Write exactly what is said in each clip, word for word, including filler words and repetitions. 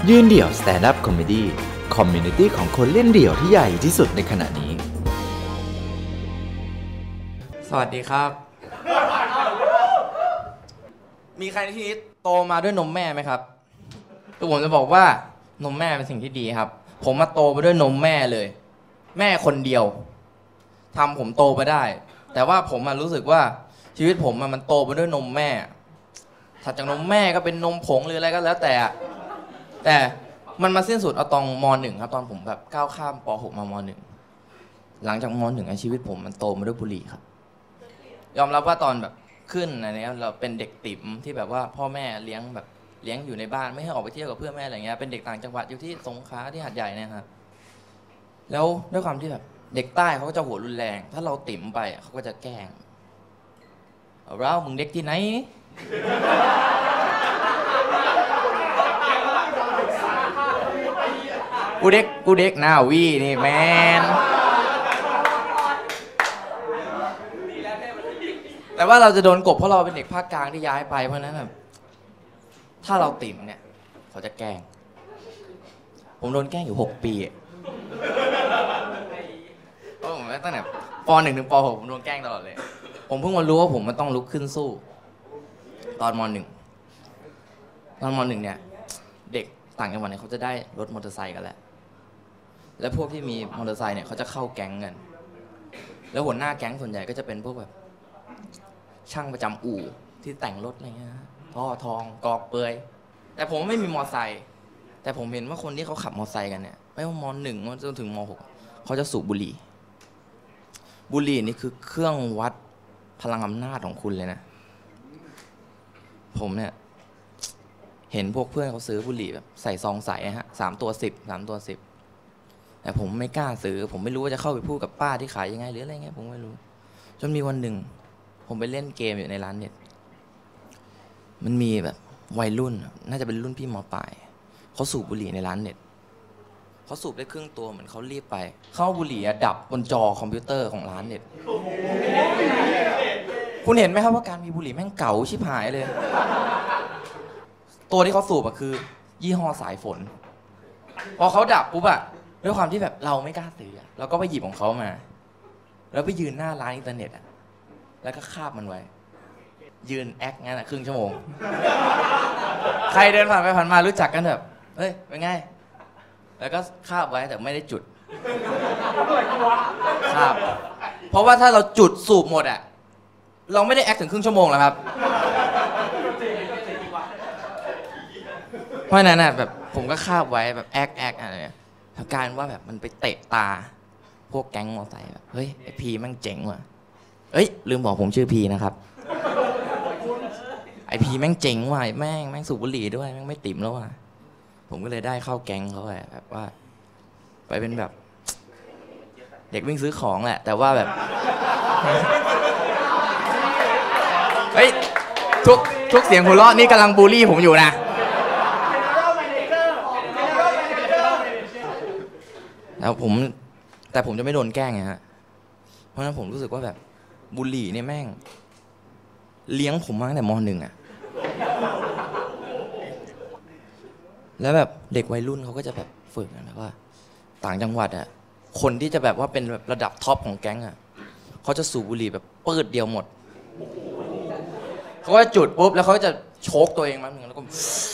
ยืนเดี่ยว Stand Up Comedy คอมมูนิตี้ของคนเล่นเดี่ยวที่ใหญ่ที่สุดในขณะนี้สวัสดีครับมีใครที่โตมาด้วยนมแม่ไหมครับคือผมจะบอกว่านมแม่เป็นสิ่งที่ดีครับผมมาโตไปด้วยนมแม่เลยแม่คนเดียวทำผมโตไปได้แต่ว่าผมรู้สึกว่าชีวิตผมมันโตไปด้วยนมแม่ถัดจากนมแม่ก็เป็นนมผงหรืออะไรก็แล้วแต่แต่มันมาสิ้นสุดเอาตอนม.หนึ่ง ครับตอนผมแบบก้าวข้ามป.หก มาม หนึ่ง หลังจากม.หนึ่ง ชีวิตผมมันโตมาด้วยบุหรี่ครับยอมรับว่าตอนแบบขึ้นอะไรเนี้ยเราเป็นเด็กติ๋มที่แบบว่าพ่อแม่เลี้ยงแบบเลี้ยงอยู่ในบ้านไม่ให้ออกไปเที่ยวกับเพื่อนแม่อะไรเงี้ยเป็นเด็กต่างจังหวัดอยู่ที่สงขลาที่หาดใหญ่เนี่ยครับแล้วด้วยความที่แบบเด็กใต้เขาก็จะหัวรุนแรงถ้าเราติ๋มไปเขาก็จะแกล้งเรามึงเด็กที่ไหนกูเด็กกูเด็กหน้าวีนี่แมนแต่ว่าเราจะโดนกบเพราะเราเป็นเด็กภาคกลางที่ย้ายไปเพราะนั้นแบบถ้าเราติ่มเนี่ยเขาจะแกล้งผมโดนแกล้งอยู่หกปีเพราะผมตั้งแต่ป.หนึ่ง ถึงป.หก ผมโดนแกล้งตลอดเลยผมเพิ่งมารู้ว่าผมมันต้องลุกขึ้นสู้ตอนม.หนึ่ง ตอนม.หนึ่ง เนี่ยเด็กต่างจังหวัดเนี่ยเขาจะได้รถมอเตอร์ไซค์กันแล้วและพวกที่มีมอเตอร์ไซค์เนี่ยเขาจะเข้าแก๊งกันแล้วหัวหน้าแก๊งส่วนใหญ่ก็จะเป็นพวกแบบช่างประจำอู่ที่แต่งรถอะไรเงี้ยท่อทองกอกเปยแต่ผมไม่มีมอเตอร์ไซค์แต่ผมเห็นว่าคนที่เขาขับมอเตอร์ไซค์กันเนี่ยไม่ว่าม.หนึ่งจนถึงม.หกเขาจะสูบบุหรี่บุหรี่นี่คือเครื่องวัดพลังอำนาจของคุณเลยนะผมเนี่ยเห็นพวกเพื่อนเขาซื้อบุหรี่แบบใส่ซองใสฮะสามตัวสิบสามตัวสิบแต่ผมไม่กล้าซื้อผมไม่รู้ว่าจะเข้าไปพูดกับป้าที่ขายยังไงหรืออะไรเงี้ยผมไม่รู้จนมีวันหนึ่งผมไปเล่นเกมอยู่ในร้านเน็ตมันมีแบบวัยรุ่นน่าจะเป็นรุ่นพี่ม.ปลายเขาสูบบุหรี่ในร้านเน็ตเขาสูบได้ครึ่งตัวเหมือนเขารีบไปเข้าบุหรี่ดับบนจอคอมพิวเตอร์ของร้านเน็ตคุณเห็นไหมครับว่าการมีบุหรี่แม่งเก่าชิบหายเลยตัวที่เขาสูบอะคือยี่ห้อสายฝนพอเขาดับปุ๊บอะด้วยความที่แบบเราไม่กล้าซื้อเราก็ไปหยิบของเขามาแล้วไปยืนหน้าร้านอินเทอร์เน็ตอะแล้วก็คาบมันไว้ยืนแอคงั้นอะครึ่งชั่วโมงใครเดินผ่านไปผ่านมารู้จักกันแบบเฮ้ยเป็นไงแล้วก็คาบไว้แต่ไม่ได้จุดคาบเพราะว่าถ้าเราจุดสูบหมดอะเราไม่ได้แอคถึงครึ่งชั่วโมงหรอกครับเพราะนั้นน่ะแบบผมก็คาบไว้แบบแอคแอคอะไรเนี่ยการว่าแบบมันไปเตะตาพวกแก๊งมอไซค์แบบเฮ้ยไอพีแม่งเจ๋งว่ะเอ้ยลืมบอกผมชื่อพีนะครับไอพีแม่งเจ๋งว่ะแม่งแม่งสูบบุหรี่ด้วยแม่งไม่ติ่มแล้วว่ะผมก็เลยได้เข้าแก๊งเขาแบบว่าไปเป็นแบบเด็กวิ่งซื้อของแหละแต่ว่าแบบเฮ้ยทุกทุกเสียงหัวเราะนี่กำลังบูลลี่ผมอยู่นะแล้วผมแต่ผมจะไม่โดนแกล้งไงฮะเพราะฉะนั้นผมรู้สึกว่าแบบบุหรี่เนี่ยแม่งเลี้ยงผมมาตั้งแต่ม.หนึ่งอะแล้วแบบเด็กวัยรุ่นเขาก็จะแบบฝึกกันแบบว่าต่างจังหวัดอะคนที่จะแบบว่าเป็นแบบระดับท็อปของแก๊งอะเขาจะสูบบุหรี่แบบปืดเดียวหมดเขาก็จุดปุ๊บแล้วเขาจะโชกตัวเองมาหนึ่งแล้วก็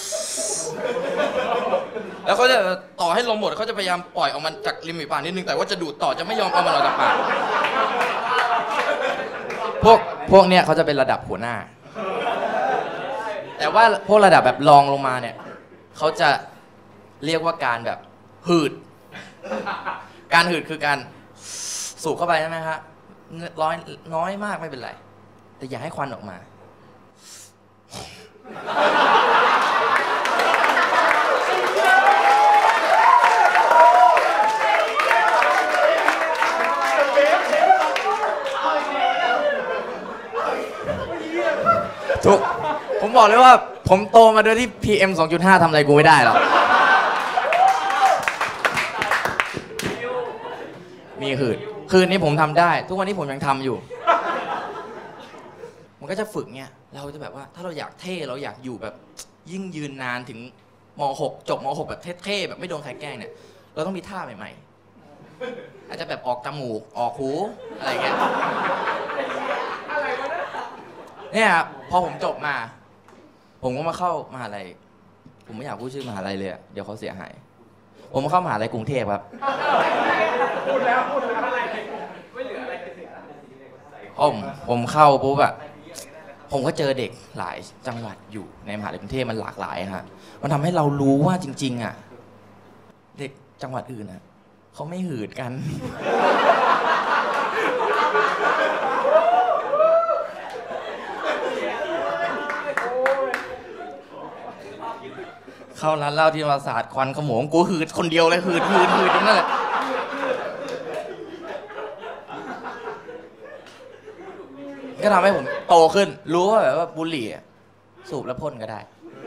แล้วเขาจะต่อให้ลมหมดเขาจะพยายามปล่อยออกมันจากริมฝีปากนิดนึงแต่ว่าจะดูดต่อจะไม่ยอมเอามันออกจากปากพวกพวกเนี้ยเขาจะเป็นระดับหัวหน้าแต่ว่าพวกระดับแบบรองลงมาเนี่ยเขาจะเรียกว่าการแบบหืดการหืดคือการสูบเข้าไปใช่ไหมครับร้อยน้อยมากไม่เป็นไรแต่อย่าให้ควันออกมาทุกผมบอกเลยว่าผมโตมาโดยที่ พี เอ็ม สองจุดห้า ทำอะไรกูไม่ได้หรอกมีหืดคืนนี้ผมทำได้ทุกวันนี้ผมยังทำอยู่ มันก็จะฝึกเนี่ยเราจะแบบว่าถ้าเราอยากเท่เราอยากอยู่แบบยิ่งยืนนานถึงมหกจบมหกแบบเท่ๆแบบไม่โดนใครแกล้งเนี่ยเราต้องมีท่าใหม่ๆอาจจะแบบออกจมูกออกหูอะไรเงี้ยเนี่ยพอผมจบมาผมก็มาเข้ามหาลัยผมไม่อยากพูดชื่อมหาลัยเลยเดี๋ยวเขาเสียหายผมมาเข้ามหาลัยกรุงเทพครับพูดแล้วพูดแล้วอะไรไม่เหลืออะไรผมผมเข้าปุ๊บอะผมก็เจอเด็กหลายจังหวัดอยู่ในมหาลัยกรุงเทพมันหลากหลายฮะมันทำให้เรารู้ว่าจริงๆอะเด็กจังหวัดอื่นอะเขาไม่หืดกันเข้าร้านเหล้าที่ธรรมศาสตร์ควันขโมงกูหืดคนเดียวเลยหืดหืดหืดอย่างนั้นแหละก็ทำให้ผมโตขึ้นรู้ว่าแบบว่าบุหรี่สูบแล้วพ่นก็ได้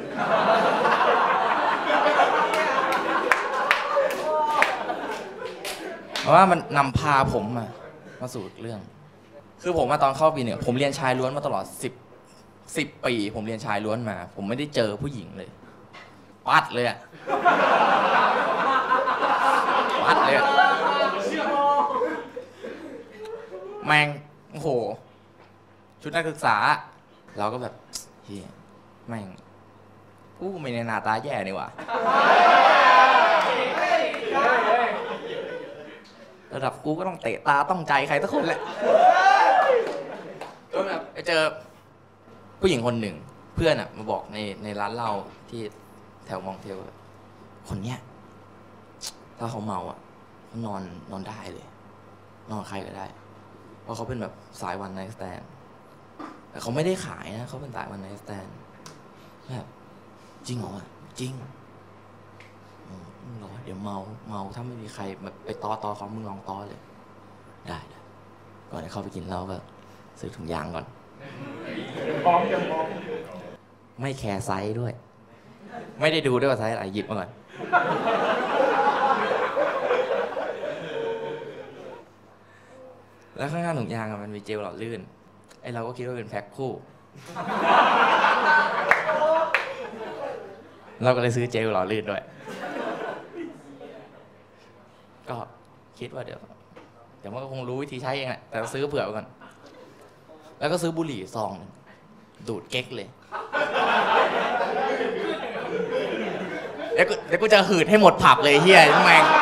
เพราะว่ามันนำพาผมมามาสู่เรื่องคือผมมาตอนเข้าปีหนึ่งผมเรียนชายล้วนมาตลอดสิบสิบปีผมเรียนชายล้วนมาผมไม่ได้เจอผู้หญิงเลยปัดเลยอะปัดเลยอะแมงโอ้โหชุดนักศึกษาเราก็แบบเฮียแม่งกูไม่ในหน้าตาแย่นี่หว่าระดับกูก็ต้องเตะตาต้องใจใครสักคนแหละก็แบบไปเจอผู้หญิงคนหนึ่งเพื่อนอะมาบอกในในร้านเหล้าที่แถวมองเทลคนเนี้ยถ้าเขาเมาอ่ะเขานอนนอนได้เลยนอนใครก็ได้เพราะเขาเป็นแบบสายวันไนท์สแตนแต่เขาไม่ได้ขายนะเขาเป็นสายวันไนท์สแตนแบบจริงเหรอจริงมึงรอเดี๋ยวเมาเมาถ้าไม่มีใครแบบไปต้อต้อเขามึงลองต้อเลยได้เลยก่อนจะเข้าไปกินเหล้าก็ซื้อถุงยางก่อนพร้อมยังพร้อมไม่แคร์ไซส์ด้วยไม่ได้ดูด้วยว่าไซส์อะไรหยิบมาก่อนแล้วข้างๆถุงยางมันมีเจลหล่อลื่นไอเราก็คิดว่าเป็นแพ็คคู่เราก็เลยซื้อเจลหล่อลื่นด้วยก็คิดว่าเดี๋ยวเดี๋ยวมันก็คงรู้วิธีใช้เองแหละแต่ซื้อเผื่อไว้ก่อนแล้วก็ซื้อบุหรี่ซองดูดเก๊กเลยเดี๋ยวกูเดี๋ยวกูจะหืดให้หมดผับเลยเฮียแม่ง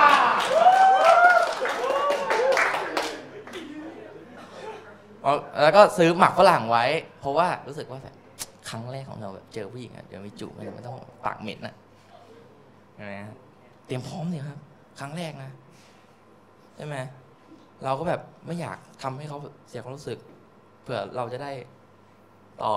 แล้วก็ซื้อหมักฝรั่งไว้เพราะว่ารู้สึกว่าแบบครั้งแรกของเราแบบเจอผู้หญิงอ่ะเดี๋ยวมีจูบมันไม่ต้องปากเหม็นนะใช่ไหมเตรียมพร้อมเลยครับครั้งแรกนะใช่ไหมเราก็แบบไม่อยากทำให้เขาเสียความรู้สึกเผื่อเราจะได้ต่อ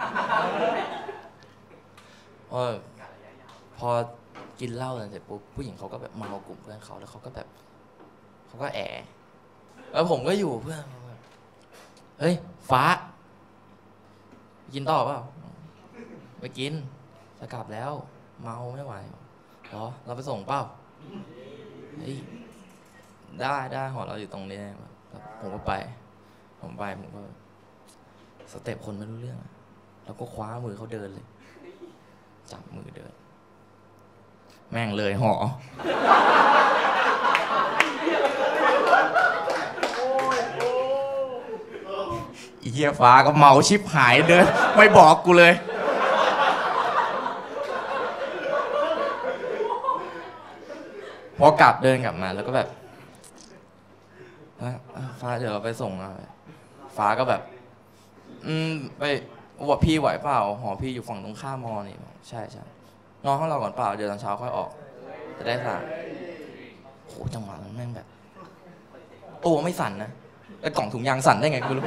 เออพอกินเหล้าเสร็จปุ๊บผู้หญิงเขาก็แบบมากลุ่มเพื่อนเขาแล้วเขาก็แบบเขาก็แอบแล้วผมก็อยู่เพื่อนเฮ้ยฟ้ากินต่อเปล่าไปกินจะกลับแล้วเมาไม่ไหวเหรอเราไปส่งเปล่าเฮ้ยได้ได้หอเราอยู่ตรงนี้ผมก็ไปผมไปผมก็สเต็ปคนไม่รู้เรื่องแล้วก็คว้ามือเขาเดินเลยจับมือเดินแม่งเลยหออีเหี้ยฟ้าก็เมาชิบหายเดินไม่บอกกูเลยพอกลับเดินกลับมาแล้วก็แบบฟ้าเดี๋ยวเราไปส่งนะฟ้าก็แบบอืมไปว่าพี่ไหวเปล่าหอพี่อยู่ฝั่งตรงข้ามมอนี่ใช่ใช่นอนห้องเราก่อนเปล่าเดี๋ยวตอนเช้าค่อยออกจะได้สั่งโหจังหวะนั้นแม่งแบบตัวไม่สั่นนะไอ้กล่องถุงยางสั่นได้ไงกูรู้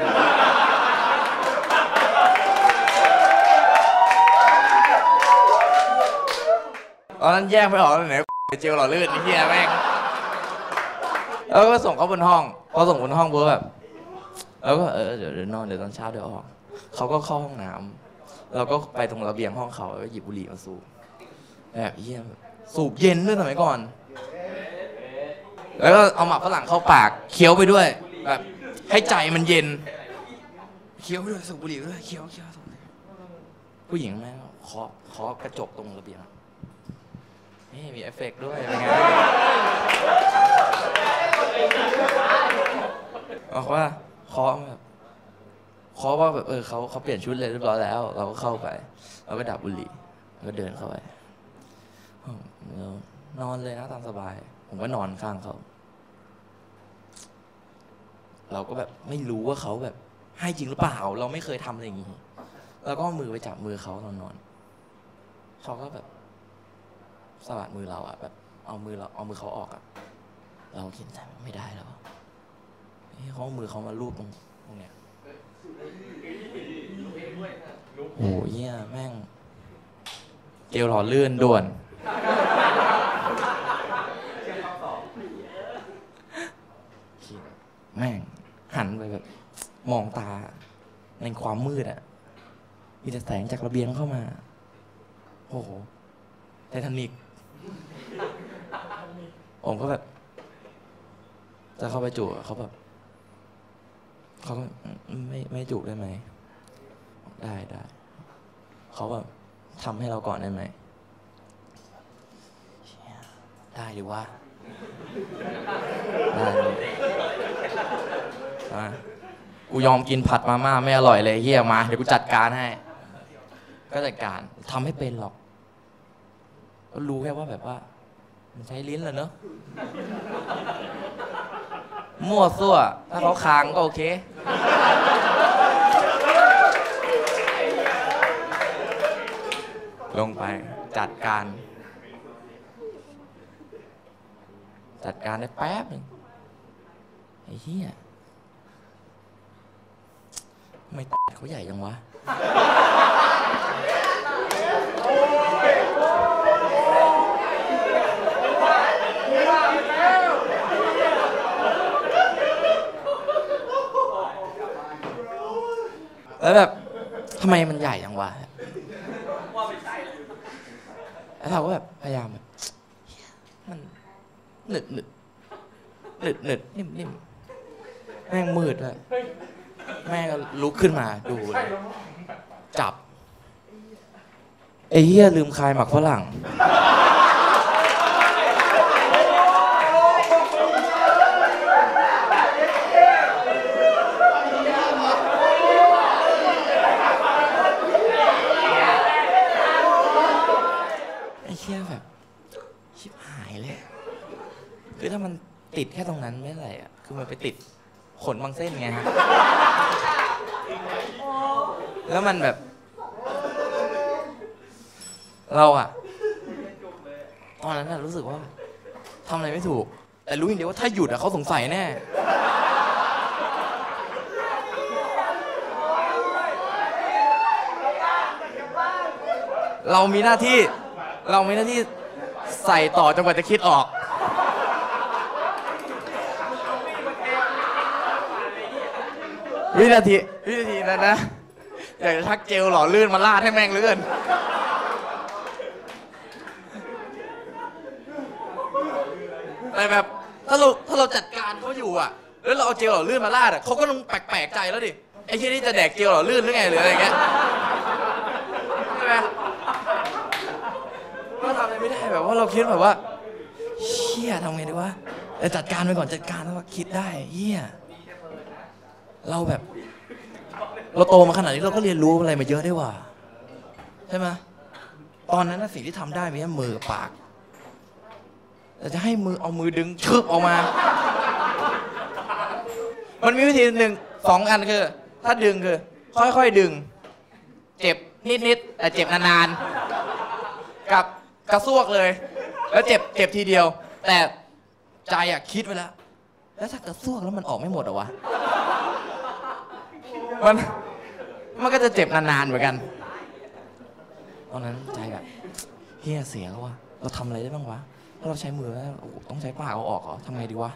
ตอนนั้นแยกไม่ออกเลยไหนเจลหล่อลื่นไอ้เหี้ยแม่งแล้วก็ส่งเขาบนห้องพอส่งบนห้องปุ๊บแบบแล้วก็เออเดี๋ยวเดี๋ยวนอนเดี๋ยวตอนเช้าเดี๋ยวออกเขาก็เข้าห้องน้ำเราก็ไปตรงระเบียงห้องเขาแล้วหยิบบุหรี่มาสูบแบบเยี่ยมสูบเย็นด้วยสมัยก่อนแล้วก็เอาหมากฝรั่งเข้าปากเคี้ยวไปด้วยแบบให้ใจมันเย็นเคี้ยวไปด้วยสูบบุหรี่ด้วยเคี้ยวเคี้ยวผู้หญิงแม่งเคาะเคาะกระจกตรงระเบียงนี่มีเอฟเฟกต์ด้วยเป็นไงบอกว่าเคาะแบบเคาะว่าแบบเออเขาเขาเปลี่ยนชุดเลยเรียบร้อยแล้วเราก็เข้าไปเราก็ดับบุหรี่แล้วก็เดินเข้าไปนอนเลยนะตามสบายผมก็นอนข้างเขาเราก็แบบไม่รู้ว่าเขาแบบให้จริงหรือเปล่าเราไม่เคยทำอะไรอย่างนี้แล้วก็มือไปจับมือเขาตอนนอนเขาก็แบบสะบัดมือเราอะแบบเอามือเราเอามือเขาออกอะเราคิดใจไม่ได้แล้วเขาเอามือเขามาลูบตรงตรงเนี้ยโอ้ยเนี่ยแม่งเกลหล่อลื่นด่วนแม่งหันไปแบบมองตาในความมืดอะมีแต่แสงจากระเบียงเข้ามาโอ้โหไททานิคผมก็แบบจะเข้าไปจูบเขาแบบเขาก็ไม่ไม่จูบได้ไหมได้ได้เขาแบบทำให้เราก่อนได้ไหมได้หรือว่าได้อ่ะกูยอมกินผัดมาม่าไม่อร่อยเลยเฮียมาเดี๋ยวกูจัดการให้ก็จัดการทำให้เป็นหรอกก็รู้แค่ว่าแบบว่ามันใช้ลิ้นแหละเนอะมั่วซั่วถ้าเขาค้างก็โอเคลงไปจัดการจัดการได้แป๊บหนึ่งไอ้เหี้ยทำไมเขาใหญ่จังวะแล้วแบบทำไมมันใหญ่จังวะแล้วเราก็แบบพยายามแบบมันหนึดหนึดหนึดหนึดนิ่มนิ่มแม่งมืดเลยแม่งลุกขึ้นมาดูเลยจับไอ้เหี้ยลืมคายหมักฝรั่งแบบชิบหายเลยคือถ้ามันติดแค่ตรงนั้นไม่ไรอ่ะคือมันไปติดขนบางเส้นไงฮะแล้วมันแบบเราอ่ะตอนนั้นน่ะรู้สึกว่าทำอะไรไม่ถูกแต่รู้อย่างเดียวว่าถ้าหยุดอ่ะเขาสงสัยแน่เรามีหน้าที่เรามีหน้าที่ใส่ต่อจนกว่าจะคิดออกวินาทีวินาทีนั้นนะอยากจะชักเจลหล่อลื่นมาลาดให้แม่งเลื่อนแต่แบบถ้าเราถ้าเราจัดการเขาอยู่อ่ะแล้วเราเอาเจลหล่อลื่นมาลาดอ่ะเขาก็ต้องแปลกๆใจแล้วดิไอ้ที่นี่จะแดกเจลหล่อลื่นหรือไงหรืออะไรเงี้ยใช่ไหมก็ทำอะไรไม่ได้แบบว่าเราคิดแบบว่าเชี่ยทำไงดีวะแต่จัดการไปก่อนจัดการแล้วคิดได้เฮียเราแบบเราโตมาขนาดนี้เราก็เรียนรู้อะไรมาเยอะได้ว่ะใช่ไหมตอนนั้นนะสิ่งที่ทำได้มีแค่มือกับปากแต่จะให้มือเอามือดึงชึบออกมามันมีวิธีหนึ่งสองอันคือถ้าดึงคือค่อยๆดึงเจ็บนิดๆแต่เจ็บนานๆกับกระซวกเลยแล้วเจ็บเจ็บทีเดียวแต่ใจอะคิดไว้แล้วแล้วถ้ากระซวกแล้วมันออกไม่หมดเหรอวะมันมันก็จะเจ็บนานๆเหมือนกันตอนนั้นใจแบบเฮียเสียแล้ววะเราทำอะไรได้บ้างวะถ้าเราใช้มือแล้วต้องใช้ปากเอาออกเหรอทำไงดีวะ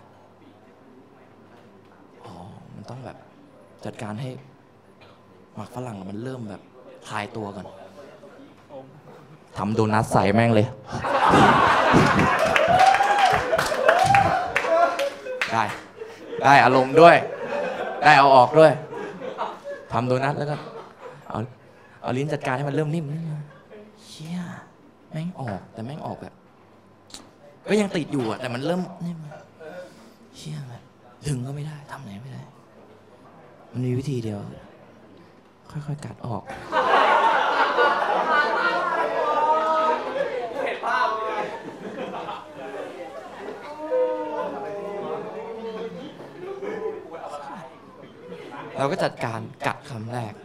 อ๋อมันต้องแบบจัดการให้หมักฝรั่งมันเริ่มแบบคลายตัวก่อนทำโดนัทใส่แม่งเลยได้ได้อารมณ์ด้วยได้เอาออกด้วยทำโดนัทแล้วก็เอาเอาลิ้นจัดการให้มันเริ่มนิ่มเชี่ยแม่งออกแต่แม่งออกแบบก็ยังติดอยู่อ่ะแต่มันเริ่มนี่มันเชี่ยแบบดึงก็ไม่ได้ทำไหนไม่ได้มันมีวิธีเดียวค่อยๆกัดออกเราก็จัดการกัดคำแรก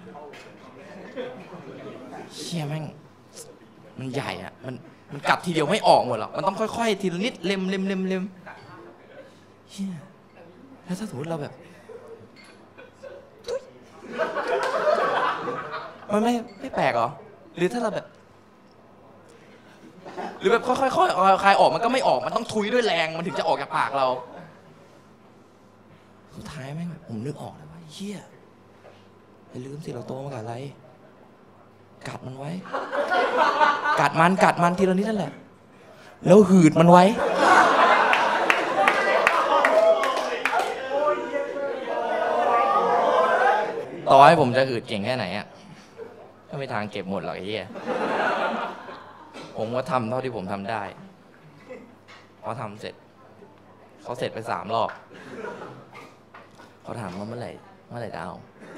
เชี่ยแม่งมันใหญ่อะมันมันกัดทีเดียวไม่ออกหมดหรอกมันต้องค่อยๆทีละนิดเล็มเล็มเล็มเล็มเชี่ยแล้วถ้าสมมติเราแบบมันไม่ไม่แปลกเหรอหรือถ้าเราแบบหรือแบบค่อยๆค่อยๆคลายออกมันก็ไม่ออกมันต้องทุยด้วยแรงมันถึงจะออกจากปากเราสุดท้ายแม่งแบบผมนึกออกเลยว่าเชี่ยอย่าลืมสิเราโตมากับอะไรกัดมันไว้กัดมันกัดมันทีละนิดนั่นแหละแล้วหืดมันไว้ต่อให้ผมจะหืดเก่งแค่ไหนอ่ะก็ไม่ทางเก็บหมดหรอกไอ้เหี้ยผมก็ทำเท่าที่ผมทำได้พอทำเสร็จเขาเสร็จไปสามรอบเขาถามว่าเมื่อไหร่เมื่อไหร่จะเอา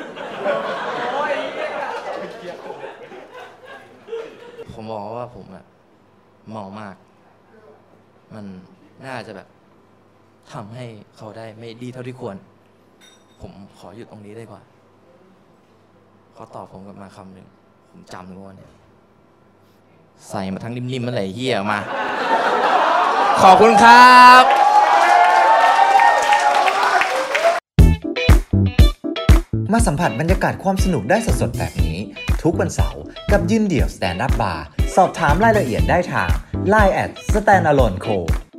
ผมบอกว่าผมแบบเมามากมันน่าจะแบบทำให้เขาได้ไม่ดีเท่าที่ควรผมขอหยุดตรงนี้ได้กว่าเขาตอบผมกลับมาคำหนึ่งผมจำเลยว่าเนี่ยใส่มาทั้งนิ่มๆมันไหลเหี้ยมาขอบคุณครับมาสัมผัสบรรยากาศความสนุกได้สดๆแบบนี้ทุกวันเสาร์กับยืนเดี่ยว Stand Up Bar สอบถามรายละเอียดได้ทาง ไลน์ แอท สแตนด์อะโลนโค